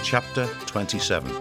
Chapter 27.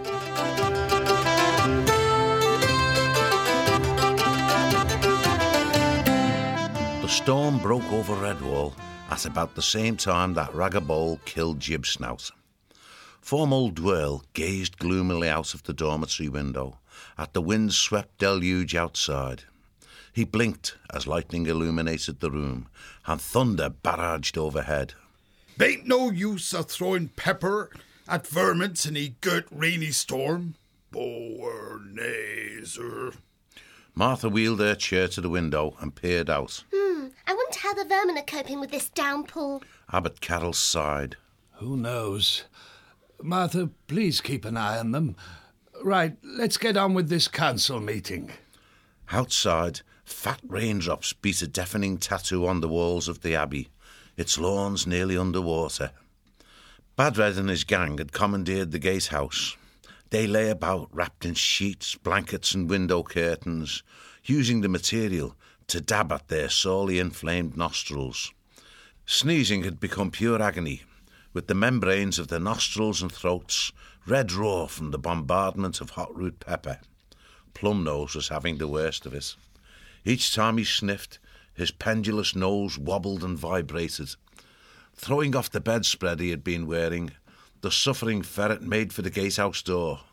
The storm broke over Redwall at about the same time that Ragabole killed Gibsnout. Foremold Dwirl gazed gloomily out of the dormitory window at the wind-swept deluge outside. He blinked as lightning illuminated the room and thunder barraged overhead. "Bain't no use of throwing pepper at vermins in a good rainy storm. Boer nay, sir." Martha wheeled her chair to the window and peered out. I wonder how the vermin are coping with this downpour. Abbot Carroll sighed. Who knows? Martha, please keep an eye on them. Right, let's get on with this council meeting. Outside, fat raindrops beat a deafening tattoo on the walls of the abbey, its lawns nearly under water. Badred and his gang had commandeered the gatehouse. They lay about wrapped in sheets, blankets and window curtains, using the material to dab at their sorely inflamed nostrils. Sneezing had become pure agony, with the membranes of their nostrils and throats red raw from the bombardment of hot root pepper. Plumnose was having the worst of it. Each time he sniffed, his pendulous nose wobbled and vibrated. Throwing off the bedspread he had been wearing, the suffering ferret made for the gatehouse door.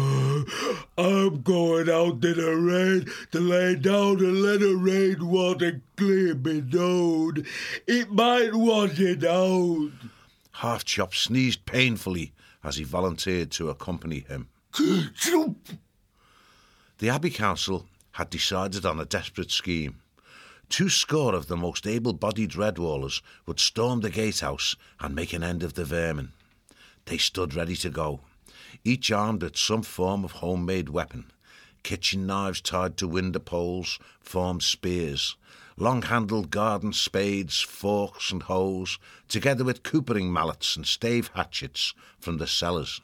"I'm going out in the rain to lay down and let the rain water clear me down. It might wash it out." Half Chop sneezed painfully as he volunteered to accompany him. The Abbey Council had decided on a desperate scheme. 200 of the most able-bodied Redwallers would storm the gatehouse and make an end of the vermin. They stood ready to go, each armed with some form of homemade weapon. Kitchen knives tied to window poles formed spears, long-handled garden spades, forks and hoes, together with coopering mallets and stave hatchets from the cellars.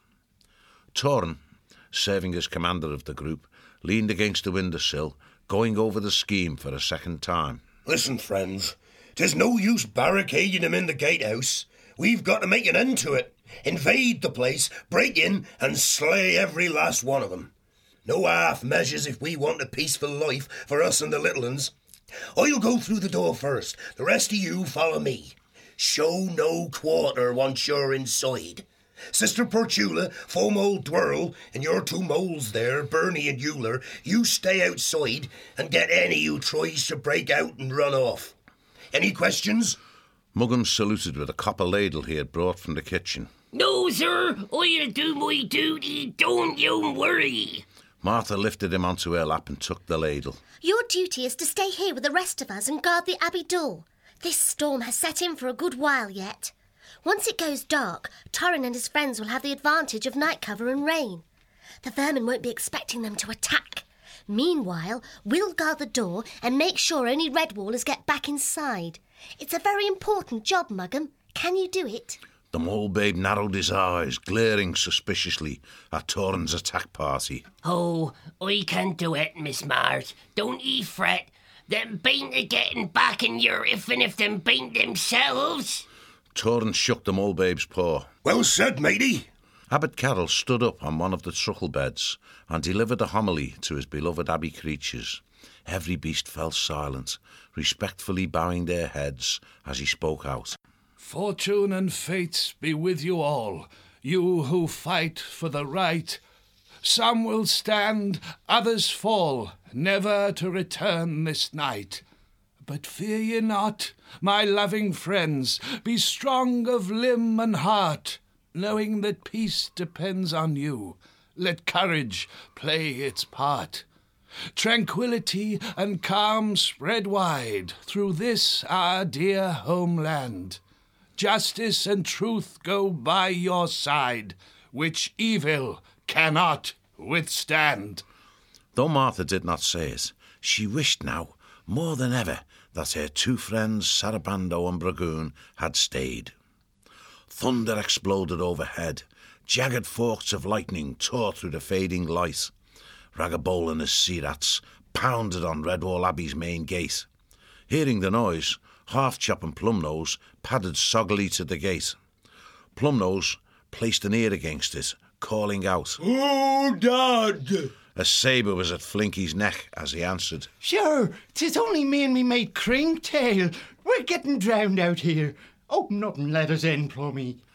Torrin, serving as commander of the group, leaned against the windowsill, going over the scheme for a second time. "Listen, friends, 'tis no use barricading them in the gatehouse. We've got to make an end to it. Invade the place, break in, and slay every last one of them. No half measures if we want a peaceful life for us and the little uns. I'll go through the door first. The rest of you follow me. Show no quarter once you're inside. Sister Portula, Foremold Dwirl, and your 2 moles there, Bernie and Euler, you stay outside and get any who tries to break out and run off. Any questions?" Muggins saluted with a copper ladle he had brought from the kitchen. "No, sir. I'll do my duty. Don't you worry." Martha lifted him onto her lap and took the ladle. Your duty is to stay here with the rest of us and guard the abbey door. This storm has set in for a good while yet. Once it goes dark, Torrin and his friends will have the advantage of night cover and rain. The vermin won't be expecting them to attack. Meanwhile, we'll guard the door and make sure only Redwallers get back inside. It's a very important job, Muggum. Can you do it? The mole babe narrowed his eyes, glaring suspiciously at Torrin's attack party. "Oh, I can do it, Miss Mars. Don't ye fret. Them bain't a getting back in your even if them bain't themselves." Torrin shook the mole babe's paw. "Well said, matey." Abbot Carroll stood up on one of the truckle beds and delivered a homily to his beloved abbey creatures. Every beast fell silent, respectfully bowing their heads as he spoke out. Fortune and fate be with you all, you who fight for the right. Some will stand, others fall, never to return this night. But fear ye not, my loving friends, be strong of limb and heart, knowing that peace depends on you. Let courage play its part. Tranquility and calm spread wide through this our dear homeland. Justice and truth go by your side, which evil cannot withstand." Though Martha did not say it, she wished now, more than ever, that her 2 friends, Sarabando and Bragoon, had stayed. Thunder exploded overhead. Jagged forks of lightning tore through the fading light. Ragabole and his sea rats pounded on Redwall Abbey's main gate. Hearing the noise, Half Chop and Plumnose padded soggily to the gate. Plumnose placed an ear against it, calling out. "Oh, Dad!" A sabre was at Flinky's neck as he answered. Sure, 'tis only me and me mate Cringtail. We're getting drowned out here. Open up and let us in, Plummy.